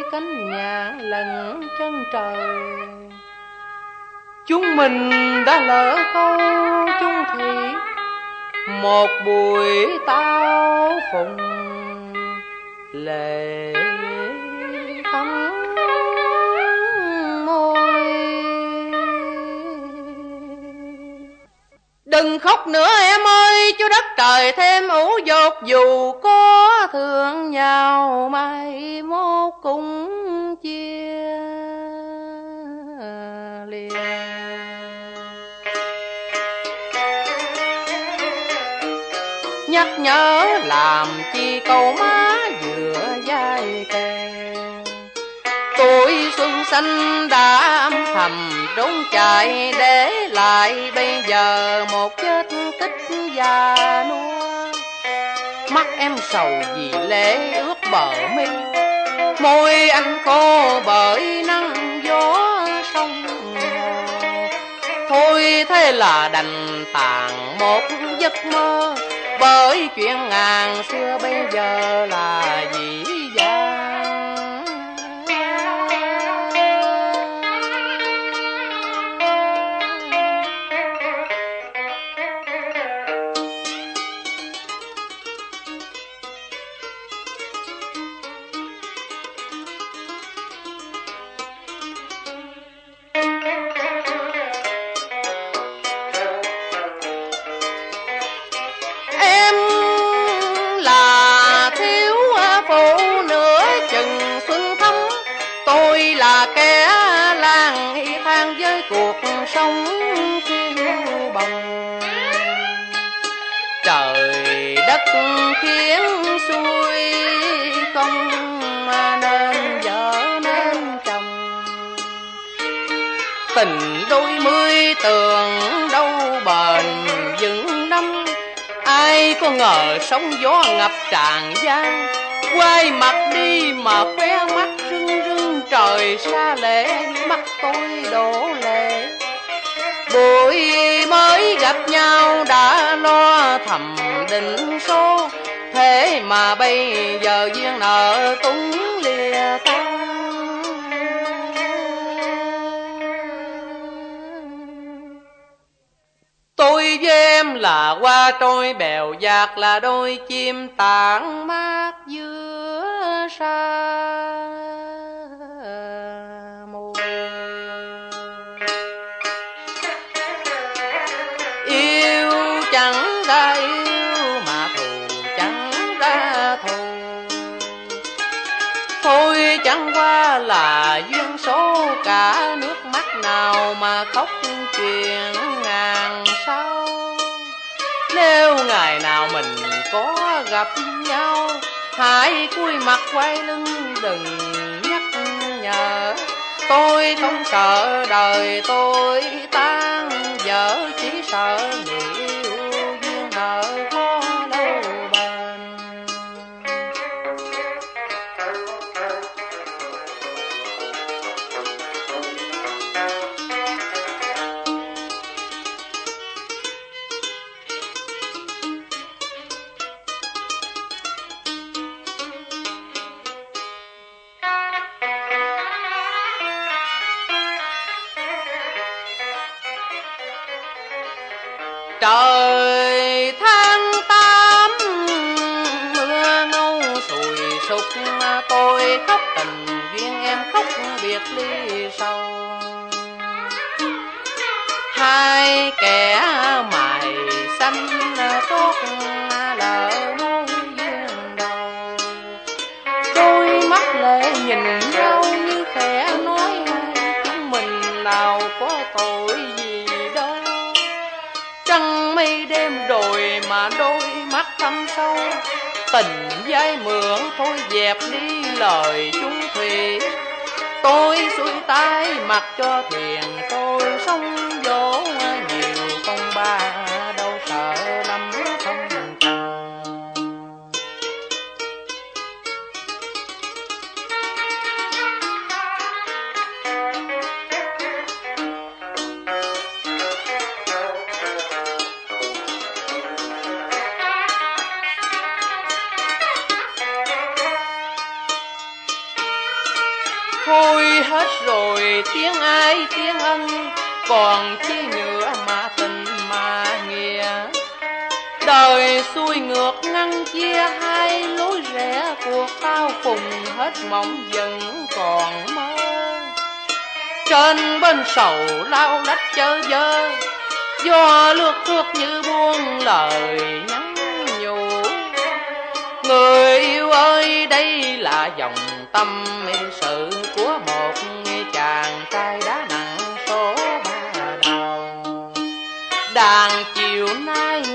cánh nhà lần chân trời. Chúng mình đã lỡ câu chung thủy, một buổi tao phùng lệ thắm môi. Đừng khóc nữa em ơi, cho đất trời thêm ủ dột, dù có thương nhau mai mốt cũng chia liền. Nhắc nhở làm chi câu má vừa vai kề, tuổi xuân xanh đã âm thầm trốn chạy, để lại bây giờ một chết tích già nua. Mắt em sầu vì lệ ướt bờ mi, môi anh khô bởi nắng gió sông hồ. Thôi thế là đành tàn một giấc mơ, bởi chuyện ngàn xưa bây giờ là dĩ vãng. Kẻ lang thang với cuộc sống phiêu bồng, trời đất khiến xuôi không nên vợ nên chồng. Tình đôi mươi tường đâu bền vững năm, ai có ngờ sóng gió ngập tràn gian. Quay mặt đi mà khóe mắt rưng rưng, trời xa lệ mắt tôi đổ lệ. Buổi mới gặp nhau đã lo thầm định số, thế mà bây giờ duyên nợ túng lìa tan. Tôi với em là hoa trôi bèo dạt, là đôi chim tản mát giữa sa mù. Yêu chẳng ra yêu mà thù chẳng ra thù, thôi chẳng qua là duyên số. Cả nước mắt nào mà khóc chuyện ngàn sao. Nếu ngày nào mình có gặp nhau, hãy cúi mặt quay lưng đừng nhắc nhở. Tôi không sợ đời tôi tan vỡ, chỉ sợ người yêu duyên nợ khó lâu bền. Trời tháng 8 mưa ngâu sùi sục, tôi khóc tình duyên em khóc biệt ly sầu. Hai kẻ mày xanh tốt lỡ mối duyên đầu, đôi mắt lệ nhìn nhau như khẽ nói chúng mình nào có tội gì đâu. Trăng mây đêm rồi mà đôi mắt thâm sâu, tình dây mượn thôi dẹp đi lời chung thủy. Tôi xuôi tay mặc cho thuyền tôi sóng vỗ, nhiều phong ba đâu sợ lắm không cần. hết rồi tiếng ai tiếng ân, còn chi nữa mà tình mà nghĩa. Đời xuôi ngược ngăn chia hai lối rẽ, cuộc tao cùng hết mộng vẫn còn mơ. Trên bên sầu lao lách chơ vơ, do lướt phước như buông lời nhắn nhủ. Người yêu ơi, đây là dòng tâm sự của một chàng trai đá nặng số ba đầu. Đàn chiều nay